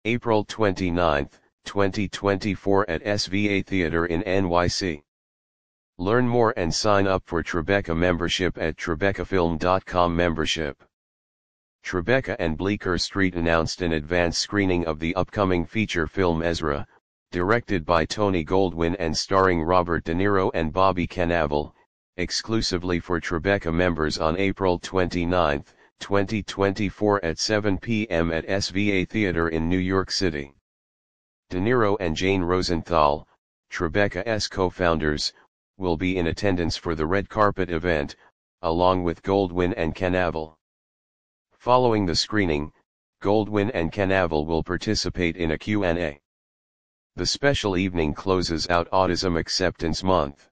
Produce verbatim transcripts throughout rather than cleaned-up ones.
April twenty-ninth, twenty twenty-four at S V A Theater in N Y C. Learn more and sign up for Tribeca membership at tribeca film dot com membership. Tribeca and Bleecker Street announced an advance screening of the upcoming feature film Ezra, directed by Tony Goldwyn and starring Robert De Niro and Bobby Cannavale, exclusively for Tribeca members on April twenty-ninth, twenty twenty-four at seven p m at S V A Theater in New York City. De Niro and Jane Rosenthal, Tribeca's co-founders, will be in attendance for the red carpet event, along with Goldwyn and Cannavale. Following the screening, Goldwyn and Cannavale will participate in a Q and A. The special evening closes out Autism Acceptance Month.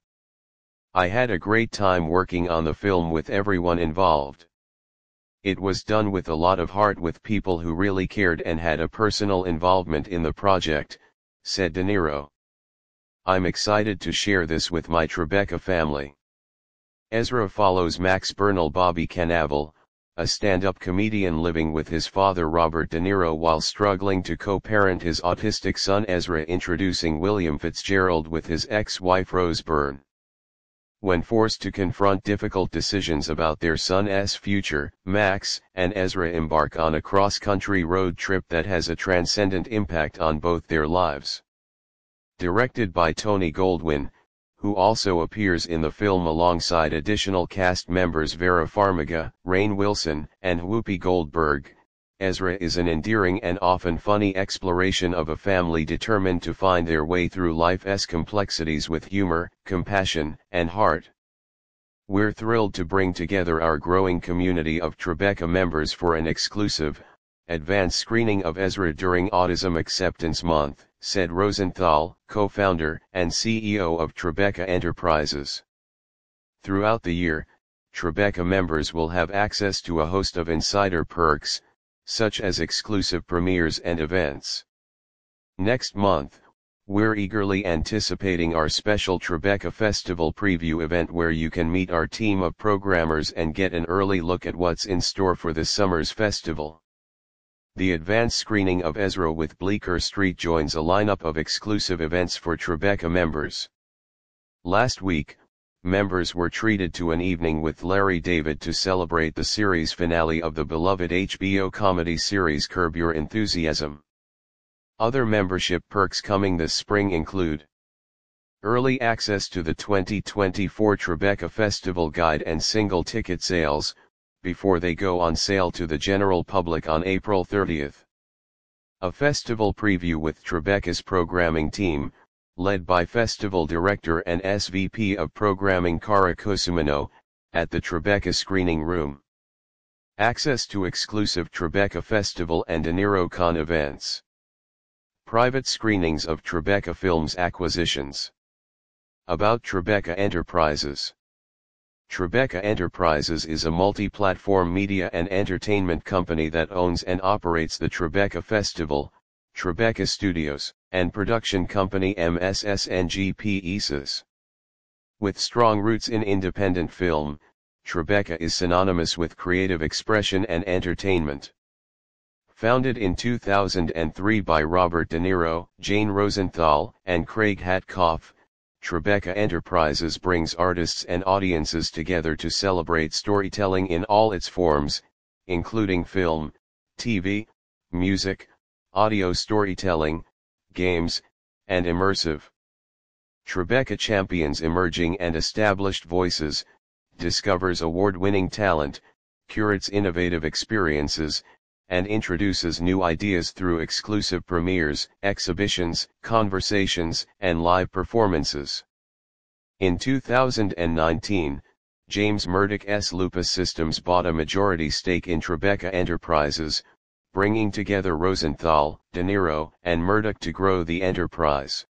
I had a great time working on the film with everyone involved. It was done with a lot of heart with people who really cared and had a personal involvement in the project, said De Niro. I'm excited to share this with my Tribeca family. Ezra follows Max Bernal Bobby Cannavale, a stand-up comedian living with his father Robert De Niro while struggling to co-parent his autistic son Ezra, introducing William Fitzgerald with his ex-wife Rose Byrne. When forced to confront difficult decisions about their son's future, Max and Ezra embark on a cross-country road trip that has a transcendent impact on both their lives. Directed by Tony Goldwyn, who also appears in the film alongside additional cast members Vera Farmiga, Rainn Wilson, and Whoopi Goldberg, Ezra is an endearing and often funny exploration of a family determined to find their way through life's complexities with humor, compassion, and heart. We're thrilled to bring together our growing community of Tribeca members for an exclusive, advance screening of Ezra during Autism Acceptance Month, said Rosenthal, co-founder and C E O of Tribeca Enterprises. Throughout the year, Tribeca members will have access to a host of insider perks, such as exclusive premieres and events. Next month, we're eagerly anticipating our special Tribeca Festival preview event where you can meet our team of programmers and get an early look at what's in store for this summer's festival. The advance screening of Ezra with Bleecker Street joins a lineup of exclusive events for Tribeca members. Last week, members were treated to an evening with Larry David to celebrate the series finale of the beloved H B O comedy series Curb Your Enthusiasm. Other membership perks coming this spring include early access to the twenty twenty-four Tribeca Festival Guide and single ticket sales, before they go on sale to the general public on April thirtieth. A festival preview with Tribeca's programming team, led by Festival Director and S V P of Programming Cara Cosumino, at the Tribeca Screening Room. Access to exclusive Tribeca Festival and De Niro Con events. Private screenings of Tribeca Films acquisitions. About Tribeca Enterprises. Tribeca Enterprises is a multi-platform media and entertainment company that owns and operates the Tribeca Festival, Tribeca Studios, and production company M S S N G P E S A S. With strong roots in independent film, Tribeca is synonymous with creative expression and entertainment. Founded in two thousand three by Robert De Niro, Jane Rosenthal, and Craig Hatkoff, Tribeca Enterprises brings artists and audiences together to celebrate storytelling in all its forms, including film, T V, music, audio storytelling, games, and immersive. Tribeca champions emerging and established voices, discovers award-winning talent, curates innovative experiences, and introduces new ideas through exclusive premieres, exhibitions, conversations, and live performances. In two thousand nineteen, James Murdoch's Lupus Systems bought a majority stake in Tribeca Enterprises, bringing together Rosenthal, De Niro, and Murdoch to grow the enterprise.